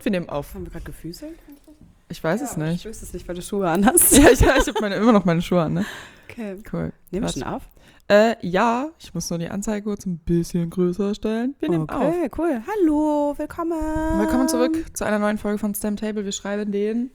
wir nehmen auf. Haben wir gerade gefüßelt? Ich weiß es nicht. Ich wüsste es nicht, weil du Schuhe anhast. Ja, ich habe immer noch meine Schuhe an, ne? Okay. Cool. Nehmen wir schon auf? Ja, ich muss nur die Anzeige kurz ein bisschen größer stellen. Wir nehmen auf. Okay, cool. Hallo, willkommen. Willkommen zurück zu einer neuen Folge von Stamp Table. Wir schreiben den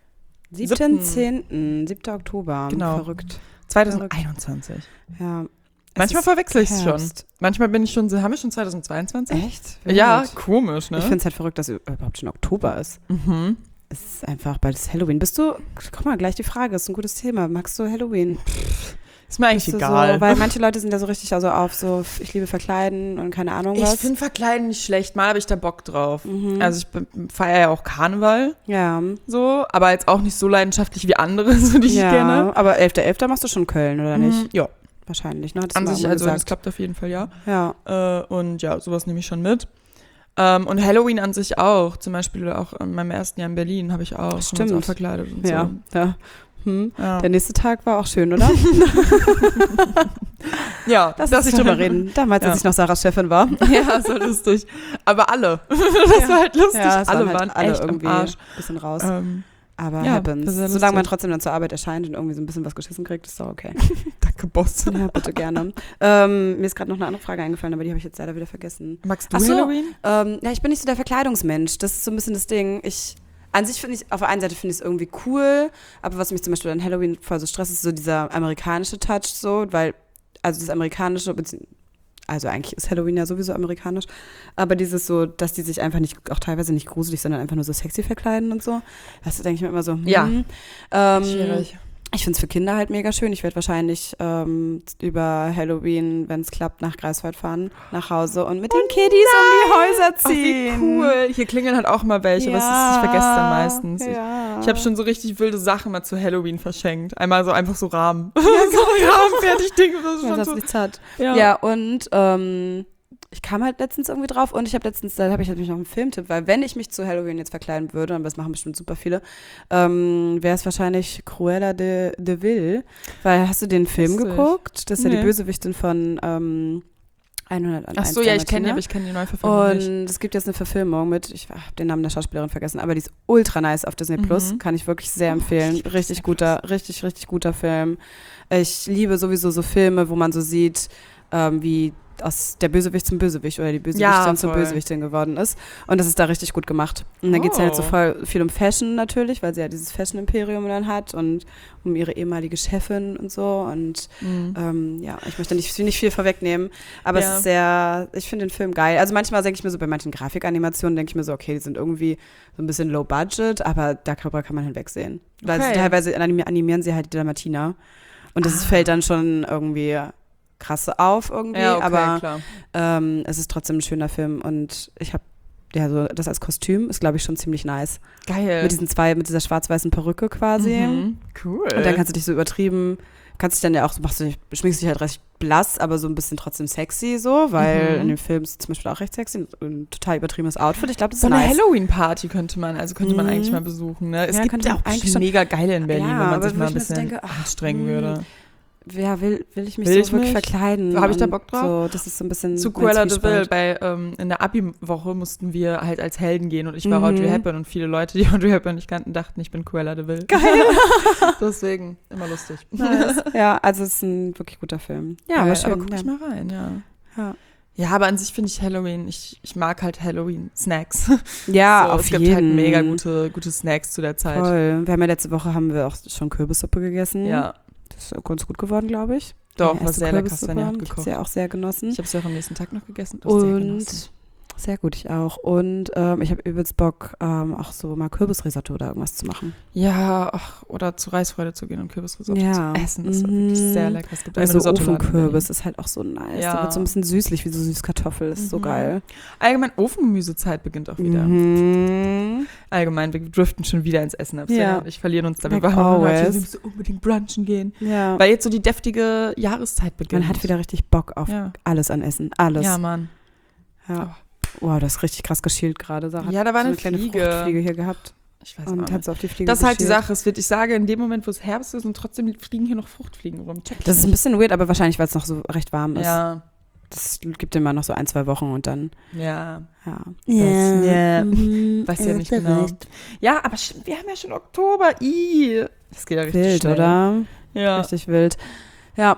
7. Oktober. Genau. Verrückt. 2021. Ja. Manchmal verwechsel ich es schon. Herbst. Manchmal bin ich schon, haben wir schon 2022? Echt? Ja, Wild. komisch, ne? Ich finde es halt verrückt, dass es überhaupt schon Oktober ist. Mhm. Es ist einfach bald ist Halloween. Guck mal, gleich die Frage, ist ein gutes Thema. Magst du Halloween? Ist mir eigentlich Bist du egal. So, weil manche Leute sind ja so richtig auf so, ich liebe Verkleiden und keine Ahnung was. Ich finde Verkleiden nicht schlecht. Mal habe ich da Bock drauf. Mhm. Also ich feiere ja auch Karneval, Ja. so, aber jetzt auch nicht so leidenschaftlich wie andere, so die ich kenne. Aber 11.11. machst du schon Köln, oder nicht? Ja. Wahrscheinlich, ne? Hattest An du mal sich, also das gesagt. klappt auf jeden Fall, ja. Ja. Und ja, sowas nehme ich schon mit. Und Halloween an sich auch. Zum Beispiel auch in meinem ersten Jahr in Berlin habe ich auch Stimmt. uns auch verkleidet und Ja. so. Ja. Ja. Der nächste Tag war auch schön, oder? Ja, Lass uns nicht drüber reden. Damals, als ich noch Sarahs Chefin war. Ja, so lustig. Aber alle. Das war halt lustig. Ja, es alle halt waren alle echt irgendwie am Arsch. ein bisschen raus. Aber ja, happens. das ist ja Solange man lustig. trotzdem dann zur Arbeit erscheint und irgendwie so ein bisschen was geschissen kriegt, ist doch okay. Danke, Boss. Ja, bitte gerne. Mir ist gerade noch eine andere Frage eingefallen, aber die habe ich jetzt leider wieder vergessen. Magst du Ach so, Halloween? Ja, ich bin nicht so der Verkleidungsmensch. Das ist so ein bisschen das Ding. An sich finde ich, auf der einen Seite finde ich es irgendwie cool, aber was mich zum Beispiel an Halloween voll so stresst, ist so dieser amerikanische Touch, so, weil, also das amerikanische, also eigentlich ist Halloween ja sowieso amerikanisch, aber dieses so, dass die sich einfach auch teilweise nicht gruselig, sondern einfach nur so sexy verkleiden und so, das denke ich mir immer so, Ja. Schwierig. Ich finde es für Kinder halt mega schön. Ich werde wahrscheinlich über Halloween, wenn es klappt, nach Greifswald fahren, nach Hause und mit den Kiddies um die Häuser Ach, wie ziehen. cool. Hier klingeln halt auch mal welche, aber ich vergesse dann meistens. Ja. Ich habe schon so richtig wilde Sachen mal zu Halloween verschenkt. Einmal so einfach so Rahmen. So Rahmen, fertig Ding. Das ist Ja, schon das so. nichts hat. Ja. Ja, und ich kam halt letztens irgendwie drauf und da habe ich natürlich noch einen Filmtipp, weil wenn ich mich zu Halloween jetzt verkleiden würde, und das machen bestimmt super viele, wäre es wahrscheinlich Cruella de Vil, weil hast du den Film geguckt? Das ist ja die Bösewichtin von 101 Ach so, ja, ich kenne die, Dalmatiner. aber ich kenne die Neuverfilmung nicht. Und es gibt jetzt eine Verfilmung mit, ich habe den Namen der Schauspielerin vergessen, aber die ist ultra nice auf Disney Plus, kann ich wirklich sehr empfehlen. Richtig guter Film. Ich liebe sowieso so Filme, wo man so sieht, wie aus der Bösewicht zum Bösewicht oder die Bösewichtin zur Bösewichtin geworden ist. Und das ist da richtig gut gemacht. Und dann geht es halt so voll viel um Fashion natürlich, weil sie ja dieses Fashion-Imperium dann hat und um ihre ehemalige Chefin und so. Und ja, ich möchte nicht viel vorwegnehmen, aber es ist ich finde den Film geil. Also manchmal denke ich mir so, bei manchen Grafikanimationen denke ich mir so, okay, die sind irgendwie so ein bisschen low budget, aber darüber kann man hinwegsehen. Weil teilweise animieren sie halt die Dalmatiner. Und das fällt dann schon irgendwie krasse auf irgendwie, Ja, okay, aber klar. es ist trotzdem ein schöner Film und ich habe so das als Kostüm ist, glaube ich, schon ziemlich nice. Geil. Mit dieser schwarz-weißen Perücke quasi. Cool. Und dann kannst du dich so übertrieben, kannst dich dann ja auch, schminkst dich halt recht blass, aber so ein bisschen trotzdem sexy so, weil in dem Film ist zum Beispiel auch recht sexy, ein total übertriebenes Outfit. Ich glaube, das ist so eine nice. Halloween-Party könnte man eigentlich mal besuchen. Ne? Es gibt ja auch eigentlich schon mega geile in Berlin, wenn man sich mal ein bisschen anstrengen würde. Ja, will ich mich so wirklich verkleiden. Habe ich da Bock drauf? So, das ist so ein bisschen zu Cruella de Vil, in der Abi-Woche mussten wir halt als Helden gehen und ich war Audrey Hepburn und viele Leute, die Audrey Hepburn nicht kannten, dachten, ich bin Cruella de Vil. Geil! Deswegen, immer lustig. Nice. Ja, also es ist ein wirklich guter Film. Ja, aber schön. Aber guck ich mal rein, ja. Ja, aber an sich finde ich Halloween, ich mag halt Halloween-Snacks. Ja, so, auf jeden Fall. Es gibt halt mega gute Snacks zu der Zeit. Voll. Letzte Woche haben wir auch schon Kürbissuppe gegessen. Ja. Das ist ganz gut geworden, glaube ich. Doch, war sehr lecker, Svenja hat gekocht. Ich habe sie auch sehr genossen. Ich habe sie auch am nächsten Tag noch gegessen. Und sehr gut, ich auch. Und ich habe übelst Bock, auch so mal Kürbisrisotto oder irgendwas zu machen. Ja, oder zu Reisfreude zu gehen und Kürbisrisotto zu essen. Das war wirklich sehr lecker. Es gibt also Ofenkürbis ist halt auch so nice. Ja. Da wird so ein bisschen süßlich, wie so Süßkartoffel. Das ist so geil. Allgemein, Ofengemüsezeit beginnt auch wieder. Allgemein, wir driften schon wieder ins Essen ab. Ja. Ich verlieren uns da. Wir müssen unbedingt brunchen gehen. Ja. Weil jetzt so die deftige Jahreszeit beginnt. Man hat wieder richtig Bock auf alles an Essen. Alles. Ja, Mann. Ja. Wow, das ist richtig krass geschielt gerade. Ja, da war so eine kleine Fliege. Fruchtfliege hier gehabt. Ich weiß und auch hat so auf die Fliege Das ist halt die geschielt. Sache. Ich sage, in dem Moment, wo es Herbst ist und trotzdem fliegen hier noch Fruchtfliegen rum. Das ist ein bisschen weird, aber wahrscheinlich, weil es noch so recht warm ist. Ja. das gibt immer noch so 1-2 Wochen und dann. Ja. Weiß ja nicht genau. Recht. Ja, aber wir haben ja schon Oktober. Das geht ja richtig wild, schnell. Oder? Ja. Richtig wild. Ja.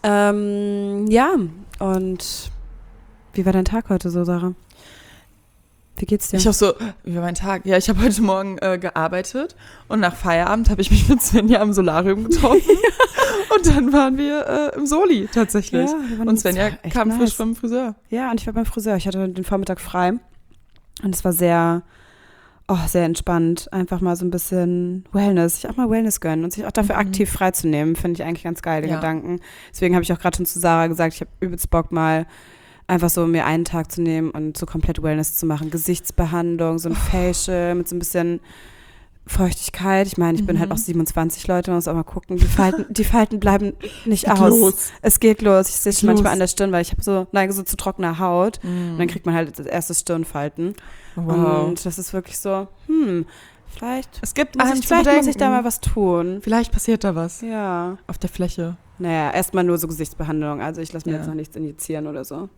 Ja, und wie war dein Tag heute so, Sarah? Wie geht's dir? Ich auch so, wie war mein Tag? Ja, ich habe heute Morgen gearbeitet und nach Feierabend habe ich mich mit Svenja am Solarium getroffen und dann waren wir im Soli tatsächlich. Ja, und Svenja kam frisch vom Friseur. Ja, und ich war beim Friseur. Ich hatte den Vormittag frei und es war sehr entspannt. Einfach mal so ein bisschen Wellness. Sich auch mal Wellness gönnen und sich auch dafür aktiv freizunehmen, finde ich eigentlich ganz geil, den Gedanken. Deswegen habe ich auch gerade schon zu Sarah gesagt, ich habe übelst Bock mal einfach so mir einen Tag zu nehmen und so komplett Wellness zu machen. Gesichtsbehandlung, so ein Facial mit so ein bisschen Feuchtigkeit. Ich meine, ich bin halt auch 27, Leute, man muss auch mal gucken. Die Falten bleiben nicht aus. Es geht los. Ich sehe es manchmal an der Stirn, weil ich habe neige so zu trockener Haut. Und dann kriegt man halt das erste Stirnfalten. Wow. Und das ist wirklich so, vielleicht muss ich da mal was tun. Vielleicht passiert da was. Ja. Auf der Fläche. Naja, erstmal nur so Gesichtsbehandlung. Also ich lasse mir jetzt noch nichts injizieren oder so.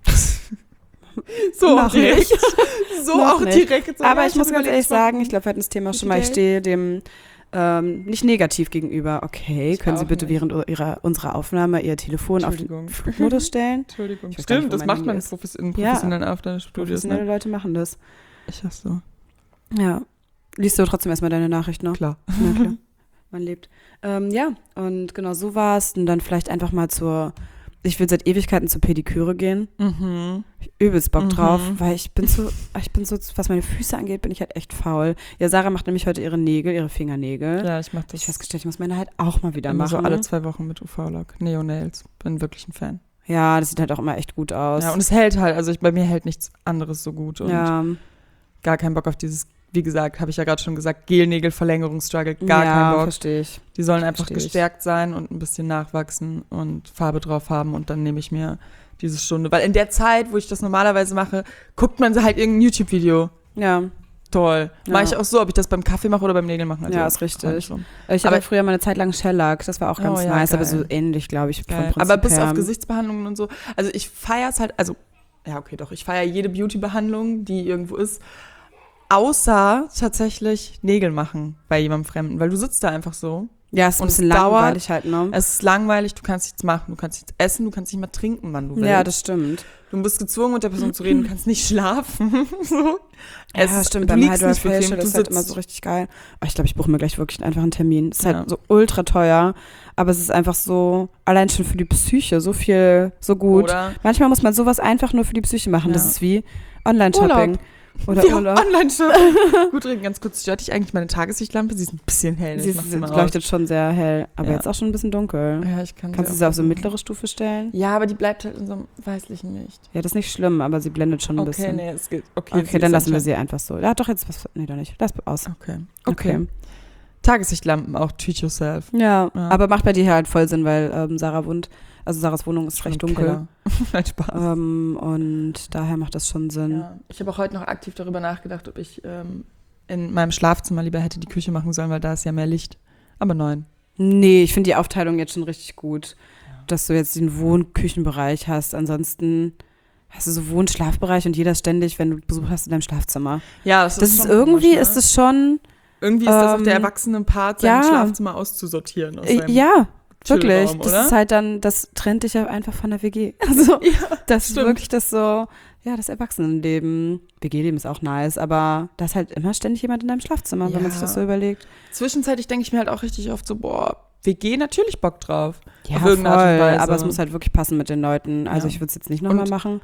So auch direkt. So auch direkt. So, aber ich muss ganz ehrlich sagen, ich glaube, wir hatten das Thema schon mal, ich stehe dem nicht negativ gegenüber. Okay, können Sie bitte während unserer Aufnahme Ihr Telefon auf den Flugmodus stellen? Entschuldigung. Stimmt, das macht man in professionellen Aufnahmestudios. Professionelle Leute machen das. Ich hasse so. Ja. Liest du trotzdem erstmal deine Nachricht noch? Klar. Ja, klar. Man lebt. Ja, und genau so war es. Und dann vielleicht einfach mal ich will seit Ewigkeiten zur Pediküre gehen. Übelst Bock drauf, weil ich bin so, was meine Füße angeht, bin ich halt echt faul. Ja, Sarah macht nämlich heute ihre Fingernägel. Ja, ich mach das. Ich habe festgestellt, ich muss meine halt auch mal wieder machen. So alle 2 Wochen mit UV-Lack. Neo-Nails. Bin wirklich ein Fan. Ja, das sieht halt auch immer echt gut aus. Ja, und es hält halt, also bei mir hält nichts anderes so gut. Und gar keinen Bock auf dieses, wie gesagt, habe ich ja gerade schon gesagt, Gelnägelverlängerungsstruggle, gar keinen Bock. Verstehe ich. Die sollen einfach gestärkt sein und ein bisschen nachwachsen und Farbe drauf haben und dann nehme ich mir diese Stunde. Weil in der Zeit, wo ich das normalerweise mache, guckt man halt irgendein YouTube-Video. Ja. Toll. Ja. Mache ich auch so, ob ich das beim Kaffee mache oder beim Nägel machen. Also ja, ist richtig. Ich hatte früher mal eine Zeit lang Shellac, das war auch ganz nice, aber so ähnlich, glaube ich, vom Prinzip aber bis her. auf Gesichtsbehandlungen und so. Also ich feiere es halt, ich feiere jede Beauty-Behandlung, die irgendwo ist, außer tatsächlich Nägel machen bei jemandem Fremden, weil du sitzt da einfach so. Ja, es ist ein bisschen langweilig halt, ne? Es ist langweilig, du kannst nichts machen, du kannst nichts essen, du kannst nicht mal trinken, wann du willst. Ja, das stimmt. Du bist gezwungen, mit der Person zu reden, du kannst nicht schlafen. So. Ja, stimmt, beim Hydra Facial, das ist halt immer so richtig geil. Aber ich glaube, ich buche mir gleich wirklich einfach einen Termin. Es ist halt so ultra teuer, aber es ist einfach so, allein schon für die Psyche, so viel, so gut. Oder manchmal muss man sowas einfach nur für die Psyche machen, das ist wie Online-Shopping. Oder Online-Shopping. Gut, reden ganz kurz. Stört dich eigentlich meine Tageslichtlampe? Sie ist ein bisschen hell. Sie leuchtet schon sehr hell, aber jetzt auch schon ein bisschen dunkel. Ja, Kannst du sie auf so mittlere Stufe stellen? Ja, aber die bleibt halt in so einem weißlichen Licht. Ja, das ist nicht schlimm, aber sie blendet schon ein bisschen. Okay, nee, es geht. Okay, dann lassen wir sie einfach so. Ja, doch, jetzt was. Nee, doch nicht. Lass aus. Okay. Tageslichtlampen, auch treat yourself. Ja, aber macht bei dir halt voll Sinn, weil Sarahs Wohnung ist recht dunkel. Nein, Spaß. Und daher macht das schon Sinn. Ja. Ich habe auch heute noch aktiv darüber nachgedacht, ob ich in meinem Schlafzimmer lieber hätte die Küche machen sollen, weil da ist ja mehr Licht. Aber nein. Nee, ich finde die Aufteilung jetzt schon richtig gut, dass du jetzt den Wohn-Küchenbereich hast. Ansonsten hast du so Wohn-Schlafbereich und jeder ständig, wenn du Besuch hast, in deinem Schlafzimmer. Ja, das ist schon irgendwie komisch, ne? ist es schon. Irgendwie ist das auch der erwachsene Part, sein Schlafzimmer auszusortieren. Aus seinem wirklich. Das ist halt dann, das trennt dich ja einfach von der WG. Also, das ist wirklich das so, das Erwachsenenleben. WG-Leben ist auch nice, aber da ist halt immer ständig jemand in deinem Schlafzimmer, wenn man sich das so überlegt. Zwischenzeitlich denke ich mir halt auch richtig oft so, WG natürlich Bock drauf. Ja, voll, aber es muss halt wirklich passen mit den Leuten. Also ich würde es jetzt nicht nochmal machen.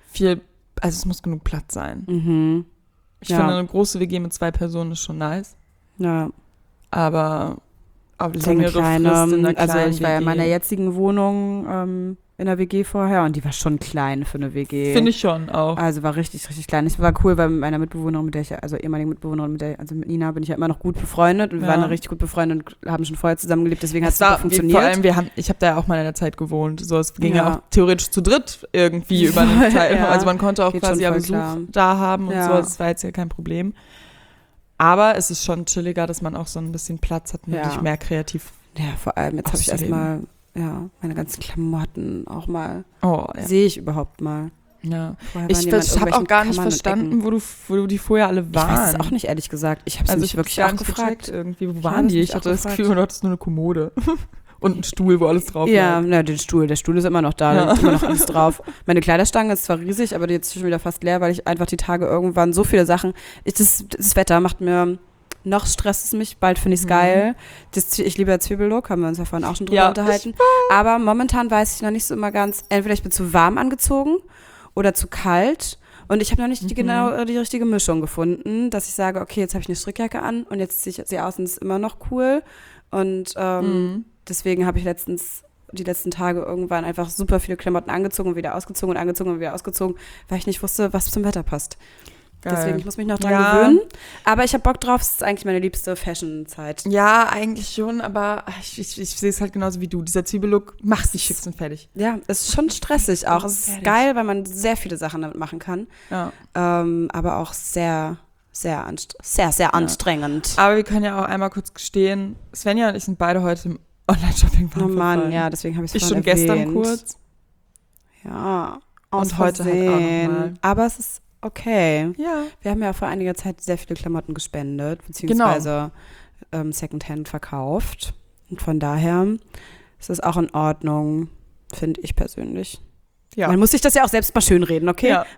Es muss genug Platz sein. Ich finde, eine große WG mit 2 Personen ist schon nice. Ja. Aber auf die längere Frist in einer kleinen also ich war ja in meiner jetzigen Wohnung in der WG vorher und die war schon klein für eine WG. Finde ich schon auch. Also war richtig, richtig klein. Es war cool, weil mit meiner Mitbewohnerin, ehemaligen Mitbewohnerin, mit Nina bin ich ja immer noch gut befreundet und wir waren richtig gut befreundet und haben schon vorher zusammengelebt, deswegen hat es super funktioniert. Vor allem, ich habe da ja auch mal in der Zeit gewohnt. So, es ging ja auch theoretisch zu dritt irgendwie über eine Zeit. Also man konnte auch quasi Besuch da haben und so, das war jetzt ja kein Problem. Aber es ist schon chilliger, dass man auch so ein bisschen Platz hat, wirklich mehr kreativ. Ja, vor allem, jetzt habe ich erstmal meine ganzen Klamotten auch mal sehe ich überhaupt mal. Ja, ich habe auch gar nicht verstanden, wo die vorher alle waren. Ich weiß es auch nicht, ehrlich gesagt. Ich habe es mich wirklich auch gefragt. Irgendwie, wo waren die? Ich hatte das Gefühl, du hattest nur eine Kommode. Und ein Stuhl, wo alles drauf lag. Ja, der Stuhl ist immer noch da, da ist immer noch alles drauf. Meine Kleiderstange ist zwar riesig, aber die ist schon wieder fast leer, weil ich einfach die Tage irgendwann so viele Sachen, das Wetter macht mir, noch stresst es mich, bald finde ich es geil. Ich liebe ja Zwiebellook, haben wir uns ja vorhin auch schon drüber unterhalten. Aber momentan weiß ich noch nicht so immer ganz, entweder ich bin zu warm angezogen oder zu kalt. Und ich habe noch nicht die richtige Mischung gefunden, dass ich sage, okay, jetzt habe ich eine Strickjacke an und jetzt ziehe ich sie aus und es ist immer noch cool. Und deswegen habe ich die letzten Tage irgendwann einfach super viele Klamotten angezogen und wieder ausgezogen und angezogen und wieder ausgezogen, weil ich nicht wusste, was zum Wetter passt. Geil. Deswegen, ich muss mich noch dran gewöhnen. Aber ich habe Bock drauf, es ist eigentlich meine liebste Fashion-Zeit. Ja, eigentlich schon, aber ich sehe es halt genauso wie du. Dieser Zwiebellook macht sich fix und fertig. Ja, es ist schon stressig auch. Es ist geil, weil man sehr viele Sachen damit machen kann. Ja. Aber auch sehr, sehr anstrengend. Aber wir können ja auch einmal kurz gestehen, Svenja und ich sind beide heute im Online-Shopping Oh Mann, ja, deswegen habe ich es schon gestern kurz. Ja, und heute halt auch nochmal. Aber es ist okay. Ja. Wir haben ja vor einiger Zeit sehr viele Klamotten gespendet, beziehungsweise Secondhand verkauft. Und von daher ist das auch in Ordnung, finde ich persönlich. Ja. Man muss sich das ja auch selbst mal schönreden, okay? Ja.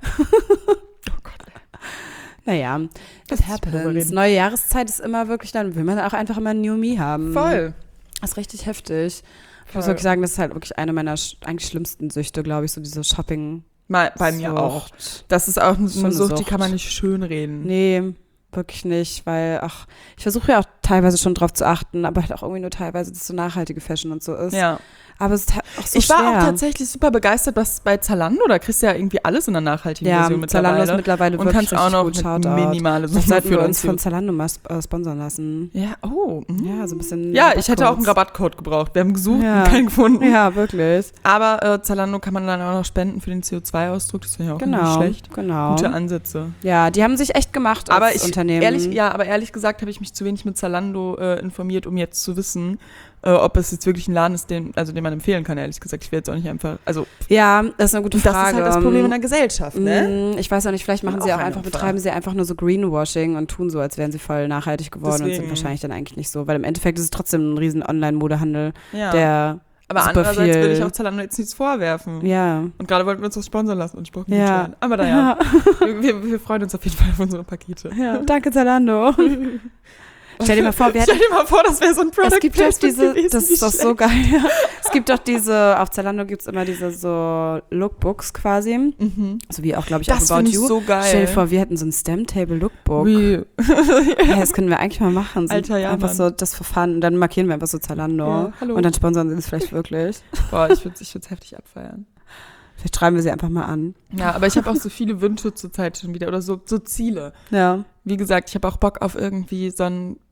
Oh Gott. Naja, das happens. Neue Jahreszeit ist immer wirklich, dann will man auch einfach immer ein New Me haben. Voll. Das ist richtig heftig. Ich muss wirklich sagen, das ist halt wirklich eine meiner eigentlich schlimmsten Süchte, glaube ich, so diese Shopping. Bei mir auch. Das ist auch eine Sucht, die kann man nicht schönreden. Nee, wirklich nicht, weil, ich versuche ja auch teilweise schon drauf zu achten, aber halt auch irgendwie nur teilweise, dass so nachhaltige Fashion und so ist. Ja. Aber es ist halt auch so ich war schwer. auch tatsächlich super begeistert, dass bei Zalando, da kriegst du ja irgendwie alles in der nachhaltigen Version mittlerweile. Zalando ist mittlerweile wirklich und kannst auch noch gut minimale Summe sollten wir uns von Zalando mal sponsern lassen. Ja, Ja, so ein bisschen. Ja, ich hätte auch einen Rabattcode gebraucht. Wir haben gesucht und keinen gefunden. Ja, wirklich. Aber Zalando kann man dann auch noch spenden für den CO2-Ausdruck. Das finde ich auch nicht schlecht. Genau. Gute Ansätze. Ja, die haben sich echt gemacht als Unternehmen. Ehrlich gesagt habe ich mich zu wenig mit Zalando informiert, um jetzt zu wissen, ob es jetzt wirklich ein Laden ist, den man empfehlen kann, ehrlich gesagt. Ich will jetzt auch nicht einfach, Ja, das ist eine gute Frage. Das ist halt das Problem in der Gesellschaft, ne? Ich weiß auch nicht, vielleicht betreiben sie einfach nur so Greenwashing und tun so, als wären sie voll nachhaltig geworden und sind wahrscheinlich dann eigentlich nicht so, weil im Endeffekt ist es trotzdem ein riesen Online-Modehandel, der aber andererseits will ich auch Zalando jetzt nichts vorwerfen. Ja. Und gerade wollten wir uns das sponsern lassen und ich brauche nicht rein. Aber naja, wir freuen uns auf jeden Fall auf unsere Pakete. Ja, danke Zalando. Stell dir mal vor, das wäre so ein Product Es gibt halt das ist doch so geil. Es gibt doch auf Zalando gibt es immer diese so Lookbooks quasi. Mhm. So wie auch, glaube ich, das About You. Das finde ich so geil. Stell dir vor, wir hätten so ein Stamtable-Lookbook. Wie? Ja, das können wir eigentlich mal machen. Alter, ja, einfach so das Verfahren und dann markieren wir einfach so Zalando. Ja, hallo. Und dann sponsern sie das vielleicht wirklich. Boah, ich würde es heftig abfeiern. Vielleicht schreiben wir sie einfach mal an. Ja, aber ich habe auch so viele Wünsche zur Zeit schon wieder oder so Ziele. Ja. Wie gesagt, ich habe auch Bock auf irgendwie so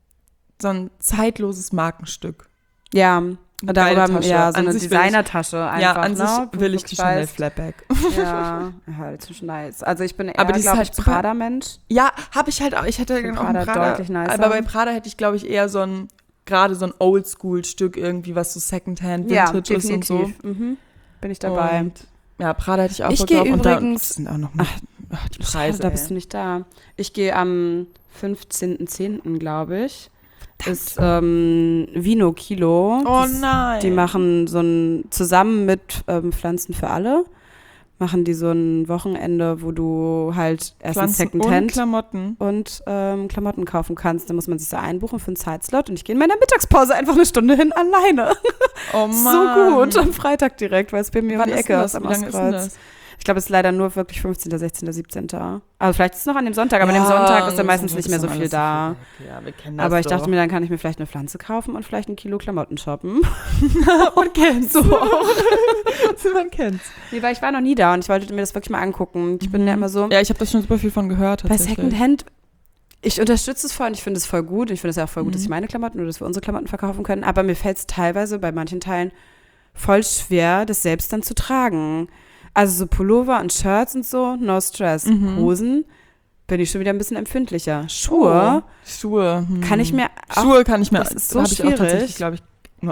ein zeitloses Markenstück. Ja, darüber, so eine Designertasche einfach. Ja, an sich will ich die Chanel Flatback. Ja, halt zwischen nice. Also ich bin eher, glaube ich, halt Prada-Mensch. Ja, habe ich halt auch. Ich hätte auch Prada deutlich nicer. Aber bei Prada hätte ich, glaube ich, eher so ein Oldschool-Stück irgendwie, was so Secondhand, Vintage ist und so. Mhm. Bin ich dabei. Und, ja, Prada hätte ich auch Bock drauf. Übrigens, sind auch noch die Preise. Da bist du nicht da. Ich gehe am 15.10., glaube ich. Ist Vino Kilo. Oh nein. Die machen zusammen mit Pflanzen für alle, machen die so ein Wochenende, wo du halt erstens Secondhand und Klamotten kaufen kannst. Da muss man sich so einbuchen für einen Zeitslot und ich gehe in meiner Mittagspause einfach eine Stunde hin alleine. Oh Mann. So gut, am Freitag direkt, weil es bei mir um die Ecke ist am Wie lange ist denn das? Ich glaube, es ist leider nur wirklich 15., 16., 17. Also vielleicht ist es noch an dem Sonntag, aber an dem Sonntag ist dann meistens nicht mehr so viel da. Ja, wir kennen das. Aber ich dachte mir, dann kann ich mir vielleicht eine Pflanze kaufen und vielleicht 1 Kilo Klamotten shoppen. Man kennt's. So. Man kennt's. Nee, weil ich war noch nie da und ich wollte mir das wirklich mal angucken. Ich bin ja immer so. Ja, ich habe das schon super viel von gehört. Bei Secondhand, ich unterstütze es voll und ich finde es voll gut. Ich finde es ja auch voll gut, dass ich meine Klamotten oder dass wir unsere Klamotten verkaufen können. Aber mir fällt es teilweise bei manchen Teilen voll schwer, das selbst dann zu tragen. Also so Pullover und Shirts und so, no stress. Hosen bin ich schon wieder ein bisschen empfindlicher. Schuhe kann ich mir das ist so habe ich auch schwierig. tatsächlich, glaube ich, nur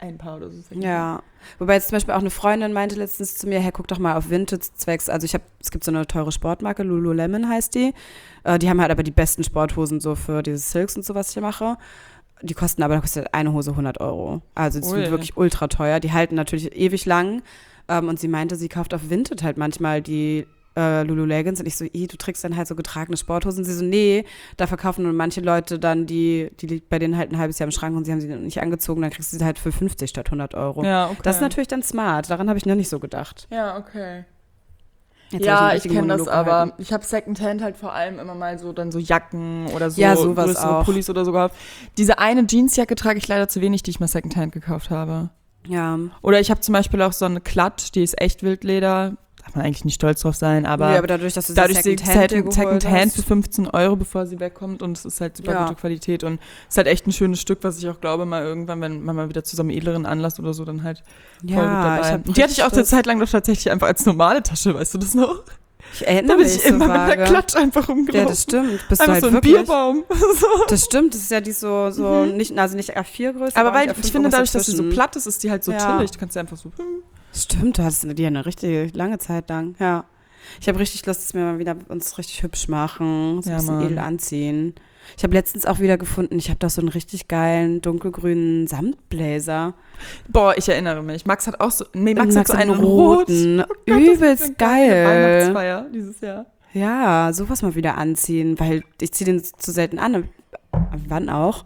ein Paar oder so. Ja. Wobei jetzt zum Beispiel auch eine Freundin meinte letztens zu mir, hey, guck doch mal auf Vintage-Zwecks. Also es gibt so eine teure Sportmarke, Lululemon heißt die. Die haben halt aber die besten Sporthosen so für diese Silks und so, was ich hier mache. Die kosten aber, da kostet eine Hose 100 €. Also die sind wirklich ultra teuer. Die halten natürlich ewig lang. Und sie meinte, sie kauft auf Vinted halt manchmal die Lululegons. Und ich so, du trägst dann halt so getragene Sporthosen. Sie so, nee, da verkaufen nur manche Leute dann, die liegt bei denen halt ein halbes Jahr im Schrank und sie haben sie nicht angezogen. Dann kriegst du sie halt für 50 statt 100 €. Ja, okay. Das ist natürlich dann smart. Daran habe ich noch nicht so gedacht. Ja, okay. Jetzt ja, ich kenne das aber. Ich habe Secondhand halt vor allem immer mal so dann so Jacken oder so sowas auch. Pullis oder so gehabt. Diese eine Jeansjacke trage ich leider zu wenig, die ich mal Secondhand gekauft habe. Ja. Oder ich habe zum Beispiel auch so eine Klatt, die ist echt Wildleder. Darf man eigentlich nicht stolz drauf sein, aber, aber dadurch, dass du sie Secondhand für 15 € bevor sie wegkommt und es ist halt super gute Qualität und es ist halt echt ein schönes Stück, was ich auch glaube, mal irgendwann, wenn man mal wieder zu so einem edleren Anlass oder so, dann halt voll gut dabei. Und die hatte ich auch eine Zeit lang doch tatsächlich einfach als normale Tasche, weißt du das noch? Ich erinnere mich so immer mit einer Klatsch einfach rumgelaufen. Ja, das stimmt. Bist einfach du halt so ein wirklich, Bierbaum. So. Das stimmt, das ist ja die so nicht A4-Größe. Aber weil ich finde, dadurch, dass sie so platt ist, ist die halt so chillig. Du kannst sie einfach so... Stimmt, du hattest die ja eine richtig lange Zeit lang, ja. Ich habe richtig Lust, dass wir mal wieder uns richtig hübsch machen, so ein bisschen edel anziehen. Ich habe letztens auch wieder gefunden, ich habe da so einen richtig geilen, dunkelgrünen Samtblazer. Boah, ich erinnere mich. Max hat auch so, Max hat so einen roten. Oh Gott, übelst geil. Weihnachtsfeier dieses Jahr. Ja, sowas mal wieder anziehen, weil ich ziehe den zu selten an. Wann auch.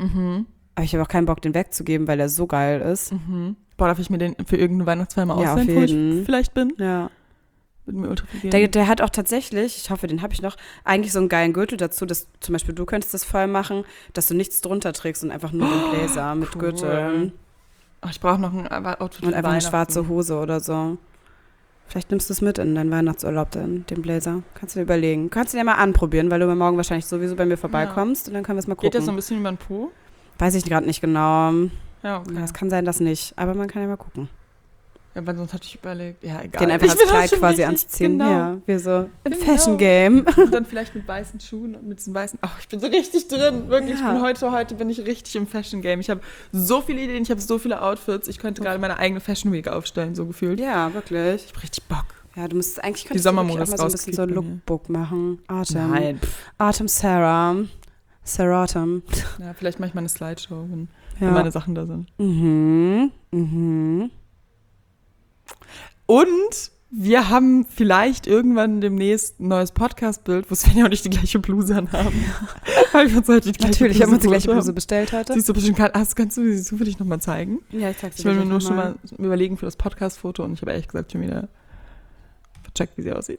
Aber ich habe auch keinen Bock, den wegzugeben, weil er so geil ist. Boah, darf ich mir den für irgendeine Weihnachtsfeier mal ausleihen, wo ich vielleicht bin? Ja. Würde mir ultra viel geben. Der hat auch tatsächlich, ich hoffe, den habe ich noch, eigentlich so einen geilen Gürtel dazu, dass zum Beispiel du könntest das voll machen, dass du nichts drunter trägst und einfach nur den Blazer mit Gürtel. Oh, ich brauche noch ein Outfit und einfach eine schwarze Hose oder so. Vielleicht nimmst du es mit in deinen Weihnachtsurlaub, den Blazer. Kannst du dir überlegen. Kannst du dir mal anprobieren, weil du morgen wahrscheinlich sowieso bei mir vorbeikommst und dann können wir es mal gucken. Geht das so ein bisschen über den Po? Weiß ich gerade nicht genau. Ja, okay. Es kann sein, dass nicht, aber man kann ja mal gucken. Ja, weil sonst hatte ich überlegt, ja, egal. Den einfach als Kleid quasi anzuziehen. Genau. Ja, wir so im Fashion Game. Und dann vielleicht mit weißen Schuhen und mit diesen weißen, ich bin so richtig drin, wirklich. Ja. Ich bin heute bin ich richtig im Fashion Game. Ich habe so viele Ideen, ich habe so viele Outfits. Ich könnte gerade meine eigene Fashion Week aufstellen, so gefühlt. Ja, wirklich. Ich habe richtig Bock. Ja, du musst eigentlich die Sommermodus auch mal so ein bisschen so ein Lookbook machen. Autumn Sarah. Saratum. Ja, vielleicht mache ich mal eine Slideshow, wenn meine Sachen da sind. Und wir haben vielleicht irgendwann demnächst ein neues Podcast-Bild, wo Svenja und ich die gleiche Bluse anhaben. Weil wir uns heute die gleiche Natürlich haben wir uns die gleiche Bluse bestellt heute. Siehst du bestimmt, kannst du sie zufällig nochmal zeigen? Ja, ich zeig's dir. Ich will mir nur schon mal überlegen für das Podcast-Foto und ich habe ehrlich gesagt schon wieder vercheckt, wie sie aussieht.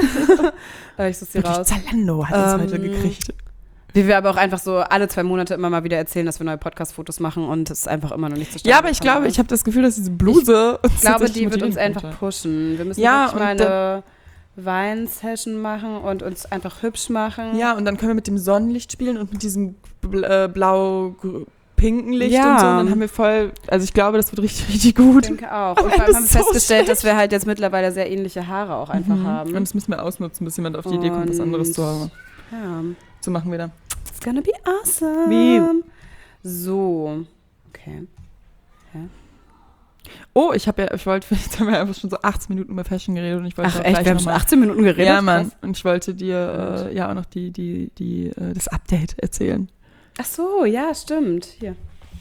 Ich suche sie raus. Zalando hat uns heute gekriegt. Wie wir aber auch einfach so alle 2 Monate immer mal wieder erzählen, dass wir neue Podcast-Fotos machen und es ist einfach immer noch nicht zustande. Ja, aber ich glaube, ich habe das Gefühl, dass diese Bluse ich glaube, die wird uns einfach pushen. Wir müssen wirklich mal eine Wein-Session machen und uns einfach hübsch machen. Ja, und dann können wir mit dem Sonnenlicht spielen und mit diesem blau-pinken Licht und so. Und dann haben wir ich glaube, das wird richtig, richtig gut. Ich denke auch. Und vor allem haben wir festgestellt, dass wir halt jetzt mittlerweile sehr ähnliche Haare auch einfach haben. Und das müssen wir ausnutzen, bis jemand auf die Idee kommt, was anderes zu haben. Ja. So machen wir da. It's gonna be awesome. Wie? So. Okay. Ja. Oh, jetzt haben wir einfach schon so 18 Minuten über Fashion geredet und ich wollte echt? Wir haben schon 18 Minuten geredet? Ja, Mann. Und ich wollte dir auch noch das Update erzählen. Ach so, ja, stimmt. Hier.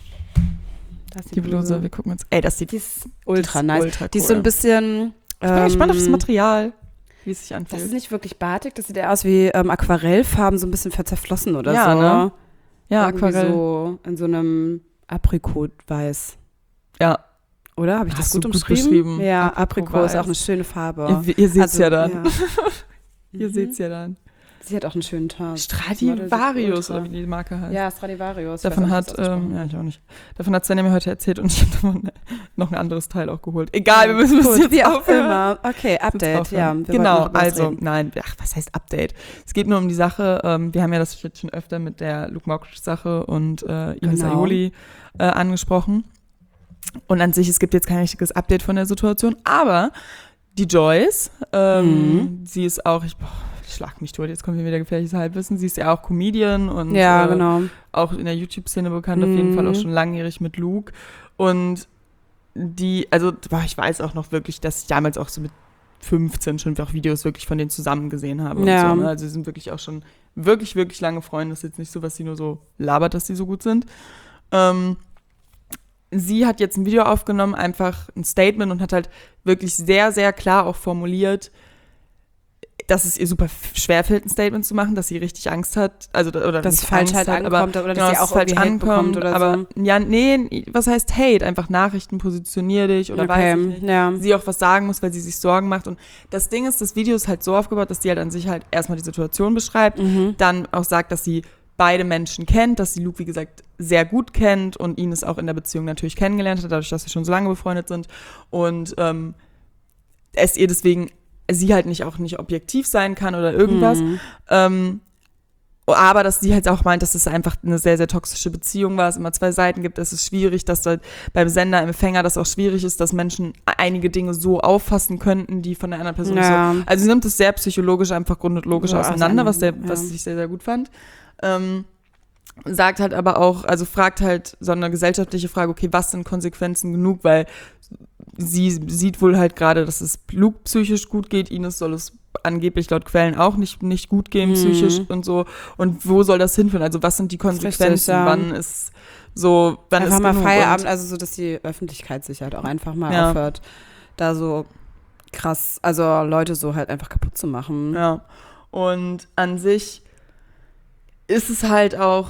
Das ist die Bluse. Wir gucken uns. Die ist ultra nice. Ultra cool. Die ist so ein bisschen. Ich bin gespannt auf das Material. Wie es sich anfühlt. Das ist nicht wirklich batik, das sieht eher aus wie Aquarellfarben, so ein bisschen zerflossen oder ja, so. Ne? Ja, irgendwie Aquarell. So in so einem Aprikot-Weiß. Ja. Oder? Habe ich das gut umschrieben? Ja, Aprikot ist auch eine schöne Farbe. Ihr seht es ja dann. Ja. Ihr seht es ja dann. Sie hat auch einen schönen Tag. Stradivarius, oder wie die Marke heißt. Ja, Stradivarius. Davon hat, ich auch nicht. Davon hat Svenja mir heute erzählt und ich habe davon noch ein anderes Teil auch geholt. Egal, wir müssen es jetzt aufhören. Okay, Update, ja. Genau, also, was heißt Update? Es geht nur um die Sache, wir haben ja das jetzt schon öfter mit der Luke Mockridge-Sache und Ines Aioli angesprochen. Und an sich, es gibt jetzt kein richtiges Update von der Situation, aber die Joyce, sie ist auch, schlag mich tot, jetzt kommt hier wieder gefährliches Halbwissen. Sie ist ja auch Comedian und genau. auch in der YouTube-Szene bekannt, auf jeden Fall auch schon langjährig mit Luke. Und ich weiß auch noch wirklich, dass ich damals auch so mit 15 schon auch Videos wirklich von denen zusammen gesehen habe. Ja. Und so, ne? Also sie sind wirklich auch schon wirklich, wirklich lange Freunde. Das ist jetzt nicht so, was sie nur so labert, dass sie so gut sind. Sie hat jetzt ein Video aufgenommen, einfach ein Statement und hat halt wirklich sehr, sehr klar auch formuliert, dass es ihr super schwer fällt, ein Statement zu machen, dass sie richtig Angst hat, oder dass es falsch halt ankommt, oder dass sie auch falsch ankommt oder aber, so. Ja, nee, was heißt Hate? Einfach Nachrichten, positionier dich oder weiß ich nicht. Ja. Sie auch was sagen muss, weil sie sich Sorgen macht. Und das Ding ist, das Video ist halt so aufgebaut, dass sie halt an sich halt erstmal die Situation beschreibt, dann auch sagt, dass sie beide Menschen kennt, dass sie Luke, wie gesagt, sehr gut kennt und ihn es auch in der Beziehung natürlich kennengelernt hat, dadurch, dass sie schon so lange befreundet sind. Und es ihr deswegen sie halt nicht objektiv sein kann oder irgendwas. Aber dass sie halt auch meint, dass es einfach eine sehr, sehr toxische Beziehung war, es immer zwei Seiten gibt, es ist schwierig, dass halt beim Sender, Empfänger das auch schwierig ist, dass Menschen einige Dinge so auffassen könnten, die von der anderen Person so. Also sie nimmt es sehr psychologisch, einfach grundlogisch auseinander, was ich sehr, sehr gut fand. Sagt halt aber auch, also fragt halt so eine gesellschaftliche Frage, okay, was sind Konsequenzen genug, weil sie sieht wohl halt gerade, dass es Luke psychisch gut geht, Ines soll es angeblich laut Quellen auch nicht gut gehen, psychisch und so. Und wo soll das hinführen? Also was sind die Konsequenzen? Richtig, ja. Wann ist mal Feierabend, also so, dass die Öffentlichkeit sich halt auch einfach mal aufhört, da so krass, also Leute so halt einfach kaputt zu machen. Ja, und an sich ist es halt auch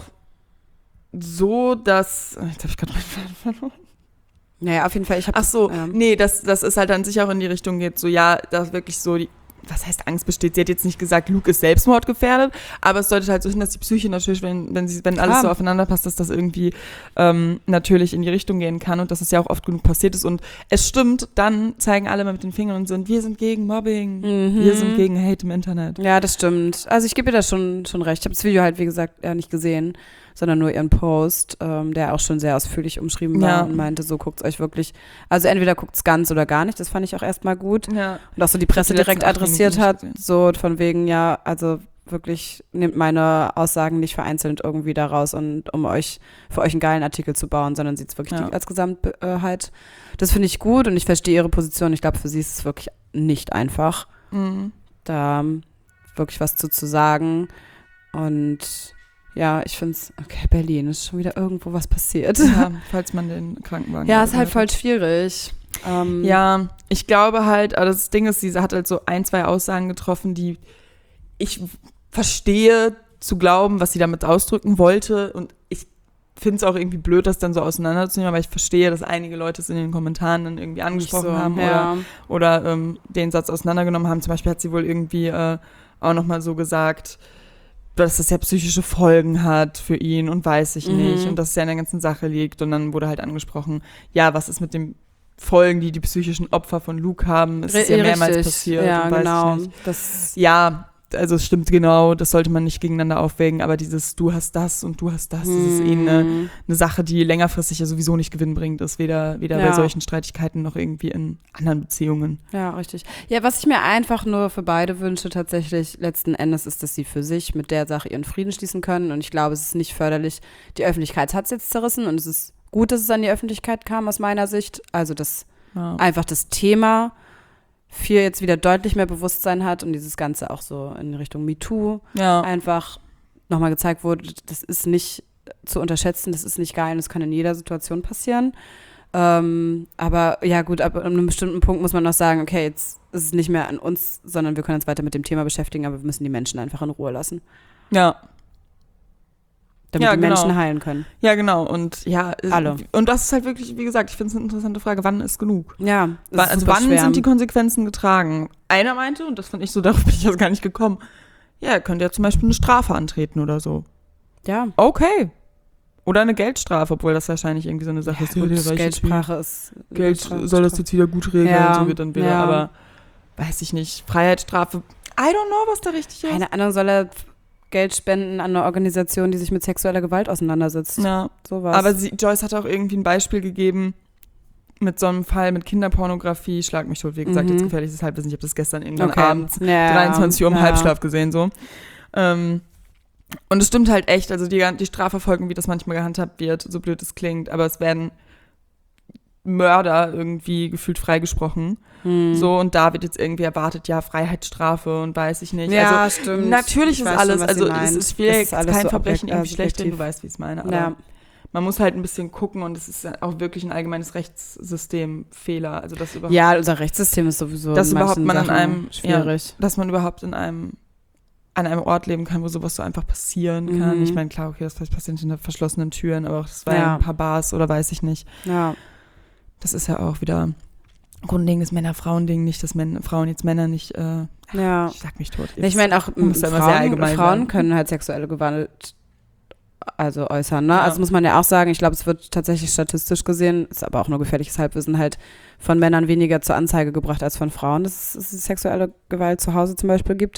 so, dass, jetzt habe ich gerade meinen Faden verloren. Naja, auf jeden Fall, nee, dass es halt an sich auch in die Richtung geht, so ja, dass wirklich so was heißt Angst besteht? Sie hat jetzt nicht gesagt, Luke ist selbstmordgefährdet, aber es deutet halt so hin, dass die Psyche natürlich, wenn alles so aufeinander passt, dass das irgendwie natürlich in die Richtung gehen kann und dass es ja auch oft genug passiert ist und es stimmt, dann zeigen alle mal mit den Fingern und wir sind gegen Mobbing, wir sind gegen Hate im Internet. Ja, das stimmt. Also ich gebe ihr da schon recht. Ich habe das Video halt, wie gesagt, nicht gesehen, sondern nur ihren Post, der auch schon sehr ausführlich umschrieben war und meinte, so guckt's euch wirklich, also entweder guckt's ganz oder gar nicht, das fand ich auch erstmal gut. Ja. Und auch so die Presse direkt adressiert hat, so von wegen, ja, also wirklich nehmt meine Aussagen nicht vereinzelt irgendwie da raus und für euch einen geilen Artikel zu bauen, sondern sieht's wirklich als Gesamtheit. Das finde ich gut und ich verstehe ihre Position. Ich glaube, für sie ist es wirklich nicht einfach, da wirklich was zu sagen und ja, ich finde es, okay, Berlin, ist schon wieder irgendwo was passiert. Ja, falls man den Krankenwagen... Ja, ist halt voll schwierig. Ja, ich glaube halt, aber das Ding ist, sie hat halt so 1, 2 Aussagen getroffen, die ich verstehe zu glauben, was sie damit ausdrücken wollte und ich finde es auch irgendwie blöd, das dann so auseinanderzunehmen, aber ich verstehe, dass einige Leute es in den Kommentaren dann irgendwie angesprochen haben oder den Satz auseinandergenommen haben. Zum Beispiel hat sie wohl irgendwie auch nochmal so gesagt, dass das ja psychische Folgen hat für ihn und weiß ich nicht und dass es ja in der ganzen Sache liegt und dann wurde halt angesprochen, ja, was ist mit den Folgen, die psychischen Opfer von Luke haben, es ist ja mehrmals passiert ja, und weiß genau. ich nicht. Ja, also es stimmt genau, das sollte man nicht gegeneinander aufwägen, aber dieses du hast das und du hast das, das ist eine Sache, die längerfristig ja sowieso nicht gewinnbringend ist, weder bei solchen Streitigkeiten noch irgendwie in anderen Beziehungen. Ja, richtig. Ja, was ich mir einfach nur für beide wünsche tatsächlich letzten Endes ist, dass sie für sich mit der Sache ihren Frieden schließen können und ich glaube, es ist nicht förderlich, die Öffentlichkeit hat es jetzt zerrissen und es ist gut, dass es an die Öffentlichkeit kam aus meiner Sicht, also dass einfach das Thema viel jetzt wieder deutlich mehr Bewusstsein hat und dieses Ganze auch so in Richtung MeToo einfach nochmal gezeigt wurde, das ist nicht zu unterschätzen, das ist nicht geil, das kann in jeder Situation passieren. Aber ja gut, ab einem bestimmten Punkt muss man auch sagen, okay, jetzt ist es nicht mehr an uns, sondern wir können uns weiter mit dem Thema beschäftigen, aber wir müssen die Menschen einfach in Ruhe lassen. Ja. Damit die Menschen heilen können. Ja, genau. Und alle. Und das ist halt wirklich, wie gesagt, ich finde es eine interessante Frage, wann ist genug? Ja, also wann sind die Konsequenzen getragen? Einer meinte, und das fand ich so, darauf bin ich jetzt gar nicht gekommen, ja, er könnte ja zum Beispiel eine Strafe antreten oder so. Ja. Okay. Oder eine Geldstrafe, obwohl das wahrscheinlich irgendwie so eine Sache ist. Geldsprache ist... Geld soll das jetzt wieder gut regeln, so wird dann wieder, aber weiß ich nicht. Freiheitsstrafe, I don't know, was da richtig ist. Keine Ahnung, soll er Geld spenden an eine Organisation, die sich mit sexueller Gewalt auseinandersetzt. Ja, sowas. Aber Joyce hat auch irgendwie ein Beispiel gegeben mit so einem Fall mit Kinderpornografie, schlag mich tot, wie gesagt, jetzt gefährliches Halbwissen, ich habe das gestern irgendwann abends, 23 Uhr im Halbschlaf gesehen, so. Und es stimmt halt echt, also die Strafverfolgung, wie das manchmal gehandhabt wird, so blöd es klingt, aber es werden Mörder irgendwie gefühlt freigesprochen. So, und da wird jetzt irgendwie erwartet, ja, Freiheitsstrafe und weiß ich nicht. Ja, also, stimmt. Natürlich ist alles, schon, also es ist kein so Verbrechen irgendwie schlecht, wenn du weißt, wie ich es meine. Aber ja. man muss halt ein bisschen gucken und es ist auch wirklich ein allgemeines Rechtssystemfehler. Also das überhaupt, Ja, unser Rechtssystem ist sowieso dass in überhaupt manchen man an Sachen einem, schwierig. Ja, dass man überhaupt an einem Ort leben kann, wo sowas so einfach passieren kann. Ich meine, klar, okay, das passiert hinter verschlossenen Türen, aber auch das war ja ein paar Bars oder weiß ich nicht. Ja. Das ist ja auch wieder Grundding, das Männer-Frauen-Ding, nicht, dass Frauen jetzt Männer nicht, ich schlag mich tot. Ich meine auch, Frauen können halt sexuelle Gewalt äußern, ne? Ja. Also muss man ja auch sagen, ich glaube, es wird tatsächlich statistisch gesehen, ist aber auch nur gefährliches Halbwissen, halt von Männern weniger zur Anzeige gebracht als von Frauen, dass es sexuelle Gewalt zu Hause zum Beispiel gibt.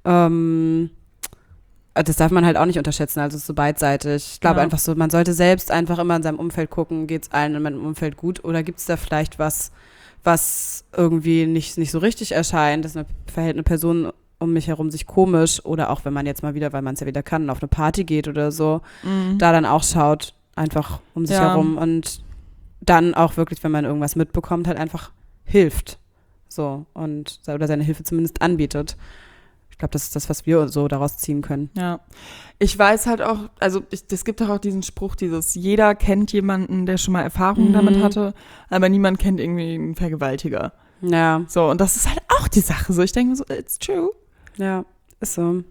Das darf man halt auch nicht unterschätzen, also es ist so beidseitig. Ich glaube einfach so, man sollte selbst einfach immer in seinem Umfeld gucken, geht es allen in meinem Umfeld gut oder gibt es da vielleicht was irgendwie nicht so richtig erscheint, dass verhält eine Person um mich herum sich komisch oder auch wenn man jetzt mal wieder, weil man es ja wieder kann, auf eine Party geht oder so, da dann auch schaut, einfach um sich herum und dann auch wirklich, wenn man irgendwas mitbekommt, halt einfach hilft. So, oder seine Hilfe zumindest anbietet. Ich glaube, das ist das, was wir so daraus ziehen können. Ja, ich weiß halt auch, also es gibt auch diesen Spruch, jeder kennt jemanden, der schon mal Erfahrungen damit hatte, aber niemand kennt irgendwie einen Vergewaltiger. Ja. So, und das ist halt auch die Sache, so ich denke mir so, it's true. Ja, ist so.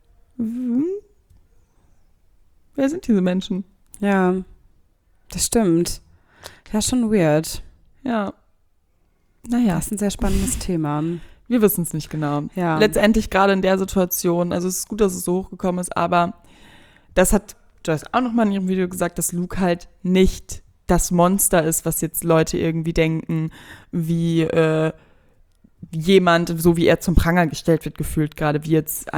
Wer sind diese Menschen? Ja, das stimmt. Ja, schon weird. Ja. Naja. Das ist ein sehr spannendes Thema. Wir wissen es nicht genau. Ja. Letztendlich gerade in der Situation, also es ist gut, dass es so hochgekommen ist, aber das hat Joyce auch nochmal in ihrem Video gesagt, dass Luke halt nicht das Monster ist, was jetzt Leute irgendwie denken, wie jemand, so wie er zum Pranger gestellt wird, gefühlt gerade, wie jetzt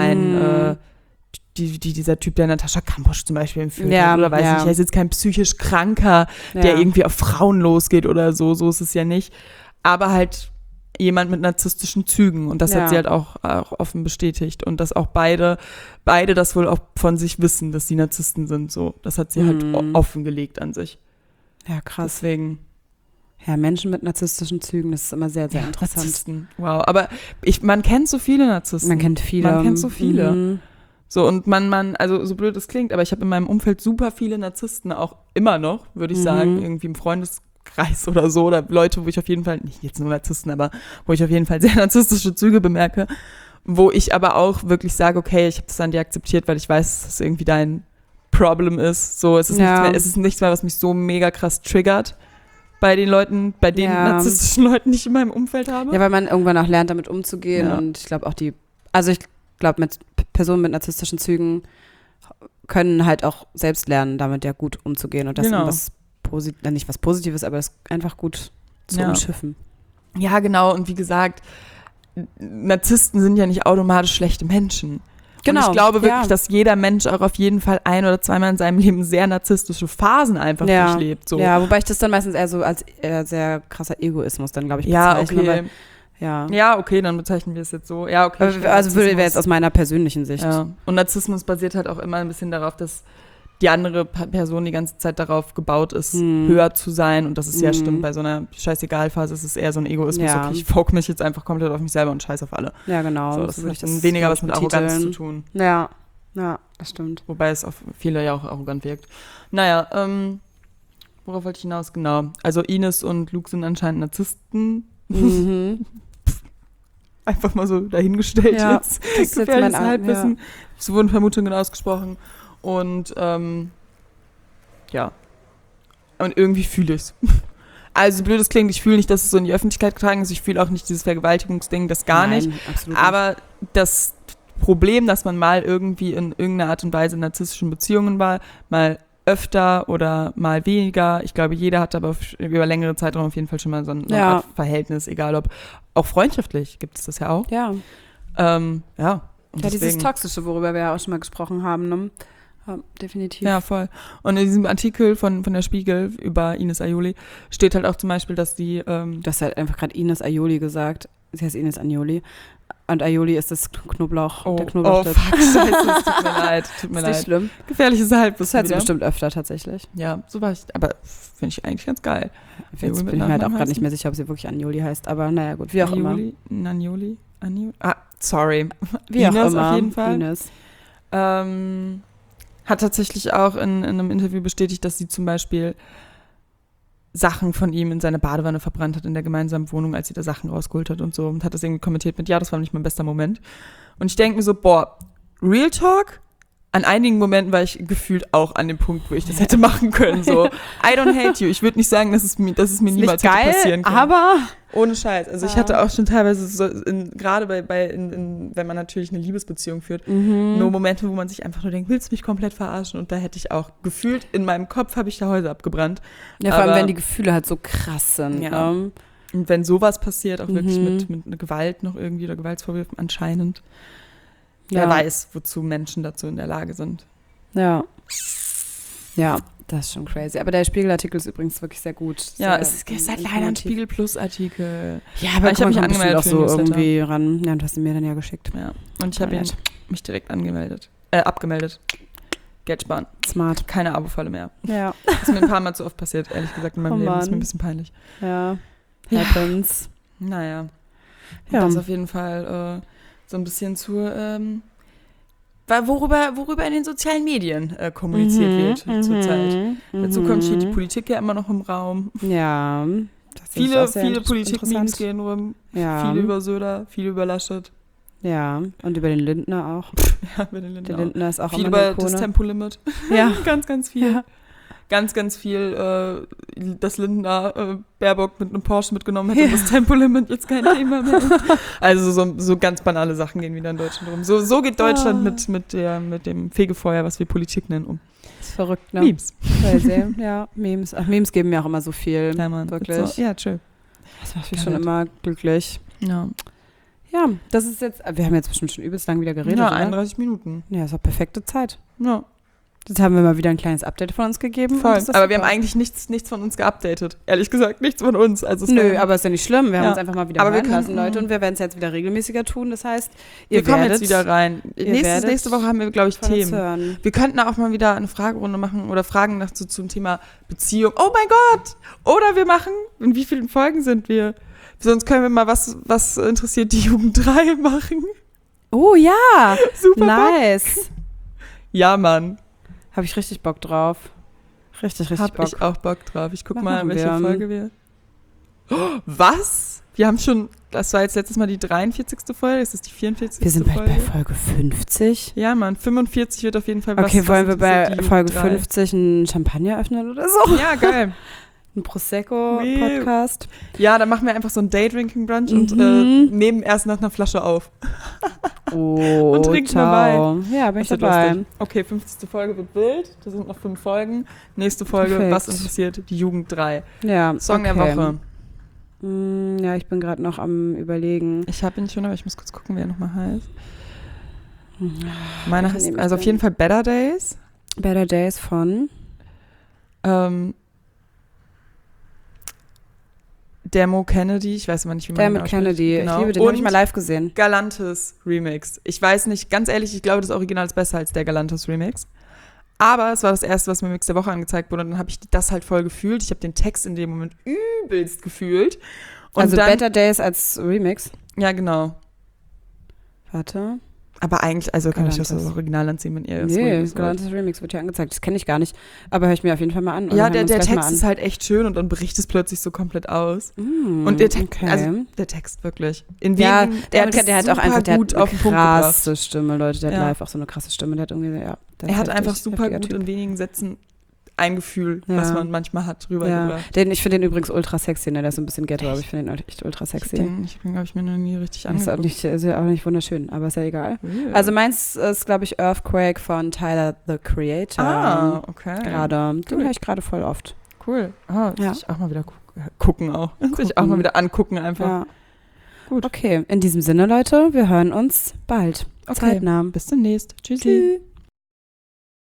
dieser Typ, der Natascha Kampusch zum Beispiel empfiehlt oder weiß nicht, er ist jetzt kein psychisch Kranker, der irgendwie auf Frauen losgeht oder so ist es ja nicht, aber halt jemand mit narzisstischen Zügen und das hat sie halt auch offen bestätigt und dass auch beide das wohl auch von sich wissen, dass sie Narzissten sind, so. Das hat sie halt offengelegt an sich. Ja, krass. Deswegen. Ja, Menschen mit narzisstischen Zügen, das ist immer sehr, sehr interessant. Narzissten. Wow, aber man kennt so viele Narzissten. Man kennt so viele. So, und also so blöd es klingt, aber ich habe in meinem Umfeld super viele Narzissten, auch immer noch, würde ich sagen, irgendwie im Freundeskreis oder so, oder Leute, wo ich auf jeden Fall, nicht jetzt nur Narzissten, aber wo ich auf jeden Fall sehr narzisstische Züge bemerke, wo ich aber auch wirklich sage, okay, ich habe das an dir akzeptiert, weil ich weiß, dass das irgendwie dein Problem ist. So, es ist nichts mehr, was mich so mega krass triggert bei den narzisstischen Leuten, die ich in meinem Umfeld habe. Ja, weil man irgendwann auch lernt, damit umzugehen und ich glaube auch mit Personen mit narzisstischen Zügen können halt auch selbst lernen, damit ja gut umzugehen und das nicht was Positives, aber das einfach gut zu umschiffen. Ja, genau. Und wie gesagt, Narzissten sind ja nicht automatisch schlechte Menschen. Genau. Und ich glaube wirklich, dass jeder Mensch auch auf jeden Fall ein- oder zweimal in seinem Leben sehr narzisstische Phasen einfach durchlebt. So. Ja, wobei ich das dann meistens eher so als sehr krasser Egoismus dann, glaube ich, bezeichne. Ja, okay. Ja, okay, dann bezeichnen wir es jetzt so. Ja, okay. Also wäre jetzt aus meiner persönlichen Sicht. Ja. Und Narzissmus basiert halt auch immer ein bisschen darauf, dass die andere Person die ganze Zeit darauf gebaut ist, höher zu sein. Und das ist ja stimmt, bei so einer Scheißegal-Phase ist es eher so ein Egoismus. Okay, ich fokusse mich jetzt einfach komplett auf mich selber und scheiß auf alle. Ja, genau. So, das hat weniger was mit Arroganz zu tun. Ja, das stimmt. Wobei es auf viele ja auch arrogant wirkt. Naja, worauf wollte ich hinaus? Genau. Also Ines und Luke sind anscheinend Narzissten. Einfach mal so dahingestellt jetzt. Das ist jetzt mein Halbwissen. Ja. Es wurden Vermutungen ausgesprochen. Und und irgendwie fühle ich es. Also blöd es klingt, ich fühle nicht, dass es so in die Öffentlichkeit getragen ist. Ich fühle auch nicht dieses Vergewaltigungsding, das gar nicht. Absolut aber nicht. Das Problem, dass man mal irgendwie in irgendeiner Art und Weise in narzisstischen Beziehungen war, mal öfter oder mal weniger. Ich glaube, jeder hat aber über längere Zeitraum auf jeden Fall schon mal so eine Art Verhältnis, egal ob auch freundschaftlich gibt es das ja auch. Ja. Und dieses Toxische, worüber wir ja auch schon mal gesprochen haben, ne? Ja, definitiv. Ja, voll. Und in diesem Artikel von der Spiegel über Ines Aioli steht halt auch zum Beispiel, dass die du hast halt einfach gerade Ines Aioli gesagt. Sie heißt Ines Aioli. Und Aioli ist das Knoblauch, der Oh, Knoblauchdip. fuck, scheiße, es tut mir leid. Tut mir Ist nicht leid. schlimm. Gefährliches Halbwissen Das hört sie wieder. bestimmt öfter tatsächlich. Ja, so war ich. Aber finde ich eigentlich ganz geil. Jetzt Aioli bin mit ich mir halt auch Nachnamen gerade nicht heißen? mehr sicher, ob sie wirklich Anjoli heißt. Aber naja, gut, wie auch immer. Nanjoli? Ah, sorry. Wie auch Ines immer. auf jeden Fall. Ines. Hat tatsächlich auch in einem Interview bestätigt, dass sie zum Beispiel Sachen von ihm in seine Badewanne verbrannt hat in der gemeinsamen Wohnung, als sie da Sachen rausgeholt hat und so. Und hat das irgendwie kommentiert mit, ja, das war nicht mein bester Moment. Und ich denke mir so, boah, Real Talk? An einigen Momenten war ich gefühlt auch an dem Punkt, wo ich das hätte machen können. So, I don't hate you. Ich würde nicht sagen, dass es mir niemals hätte passieren können. Aber Ohne Scheiß. Also ich hatte auch schon teilweise so, gerade wenn man natürlich eine Liebesbeziehung führt, nur Momente, wo man sich einfach nur denkt, willst du mich komplett verarschen? Und da hätte ich auch gefühlt, in meinem Kopf habe ich da Häuser abgebrannt. ja, vor allem, wenn die Gefühle halt so krass sind. Ja. Ne? Und wenn sowas passiert, auch wirklich mit einer Gewalt noch irgendwie oder Gewaltsvorwürfen anscheinend, wer weiß, wozu Menschen dazu in der Lage sind. Ja. Ja, das ist schon crazy. Aber der Spiegelartikel ist übrigens wirklich sehr gut. Ja, sehr, es ist halt leider ein Spiegel Plus Artikel. Ja, aber ich habe mich angemeldet auch für so den Newsletter. irgendwie ran. Ja, und du hast ihn mir dann ja geschickt. Ja. Und ich habe mich direkt abgemeldet. Geld sparen. Smart. Keine Abo-Falle mehr. Ja. Das ist mir ein paar Mal zu oft passiert, ehrlich gesagt, in meinem Leben. Das ist mir ein Mann. bisschen peinlich. Ja. Ja. Happens. Naja. Ja. Das auf jeden Fall so ein bisschen worüber in den sozialen Medien kommuniziert wird zurzeit. Dazu steht die Politik ja immer noch im Raum. Ja. Das Viele ist auch sehr Politik-Memes interessant. gehen rum. Ja. Viele über Söder, viele über Laschet. Ja. Und über den Lindner auch. Ja, über den Lindner. Der Lindner ist auch Viel immer eine über das Ikone. Tempolimit. Ja. Ganz, ganz viel. Ja. Ganz, ganz viel, dass Lindner Baerbock mit einem Porsche mitgenommen hätte und das Tempolimit jetzt kein Thema mehr ist. Also so ganz banale Sachen gehen wieder in Deutschland rum. So geht Deutschland mit dem Fegefeuer, was wir Politik nennen, um. Das ist verrückt, ne? Memes. Crazy. Ja, Memes. Ach, Memes geben mir auch immer so viel. Ja, Mann. Wirklich. So, ja, chill. Das macht mich schon immer glücklich. Ja, Ja, das ist jetzt, wir haben jetzt bestimmt schon übelst lang wieder geredet, ja oder? 31 Minuten. Ja, ist auch perfekte Zeit. Ja, Jetzt haben wir mal wieder ein kleines Update von uns gegeben. voll. und das ist Aber wir haben super. eigentlich nichts von uns geupdatet. Ehrlich gesagt, nichts von uns. Also es Nö, war- aber ist ja nicht schlimm. Wir haben Ja. uns einfach mal wieder Aber wir hören lassen, können- Leute. Und wir werden es jetzt wieder regelmäßiger tun. Das heißt, wir ihr kommen werdet jetzt wieder rein. werdet Nächste Woche haben wir, glaube ich, von uns Themen. hören. Wir könnten auch mal wieder eine Fragerunde machen oder Fragen zum Thema Beziehung. Oh mein Gott! Oder wir machen, in wie vielen Folgen sind wir? Sonst können wir mal was interessiert die Jugend 3 machen. Oh ja, Super Bock. nice. Ja, Mann. Habe ich richtig Bock drauf. Richtig Hab Bock. ich auch Bock drauf. Ich guck Was mal, machen welche wir? Folge wir... Oh, was? Wir haben schon, das war jetzt letztes Mal die 43. Folge, das ist die 44. Wir sind bald Folge. bei Folge 50. Ja, Mann, 45 wird auf jeden Fall Okay, wollen wir bei interessiert die Folge Jugend 3. 50 einen Champagner öffnen oder so? Ja, geil. Ein Prosecco-Podcast. Ja, dann machen wir einfach so ein Day-Drinking-Brunch und nehmen erst nach einer Flasche auf. Oh, Und trinken ciao. Ja, bin ich Das wird dabei. lustig. Okay, 50. Folge wird wild. Da sind noch 5 Folgen. Nächste Folge, Perfekt. was interessiert? Die Jugend 3. Ja, Song der okay. Woche. Ja, ich bin gerade noch am Überlegen. Ich habe ihn schon, aber ich muss kurz gucken, wie er nochmal heißt. Meine welchen heißt, nehme ich also auf denn? jeden Fall Better Days. Better Days von Demo Kennedy, ich weiß immer nicht, wie man Dermot ihn ausspricht. Kennedy. Genau. Ich liebe den, habe ich Und mal live gesehen. Galantis Remix. Ich weiß nicht, ganz ehrlich, ich glaube, das Original ist besser als der Galantis Remix. Aber es war das erste, was mir Mix der Woche angezeigt wurde. Und dann habe ich das halt voll gefühlt. Ich habe den Text in dem Moment übelst gefühlt. Und Also dann, Better Days als Remix. ja, genau. Warte. Aber eigentlich, also kann ich das Galantis. Original anziehen, wenn ihr das Nee, Remix wollt. Galantis Remix wird hier angezeigt. Das kenne ich gar nicht. Aber höre ich mir auf jeden Fall mal an. Oder Ja, hören wir der uns gleich mal Text ist halt echt schön und dann bricht es plötzlich so komplett aus. an. Und der Text, okay. also der Text wirklich. In Ja, wenigen, der hat hat auch einfach gut eine auf den Punkt gebracht. krasse Stimme, Leute. Der hat Ja. live auch so eine krasse Stimme. Der hat irgendwie, ja. der Er ist hat einfach heftig, super heftiger gut Typ. in wenigen Sätzen ein Gefühl, Ja. was man manchmal hat, Ja. rübergebracht. Ich finde den übrigens ultra sexy, ne? Der ist so ein bisschen ghetto, aber ich finde den echt ultra Ich sexy. bin, glaube ich, mir noch nie richtig Das ist auch angeguckt. nicht wunderschön, aber ist ja egal. Weird. Also meins ist, glaube ich, Earthquake von Tyler, the Creator. Ah, okay. Gerade. Den Cool. höre ich gerade voll oft. Cool. Ah, Ja. ja. Ich auch mal wieder gucken auch. Sich auch mal wieder angucken einfach. Ja. Gut. Okay, in diesem Sinne, Leute, wir hören uns bald. Okay. Zeitnah. Bis demnächst. Tschüssi. Tschüss.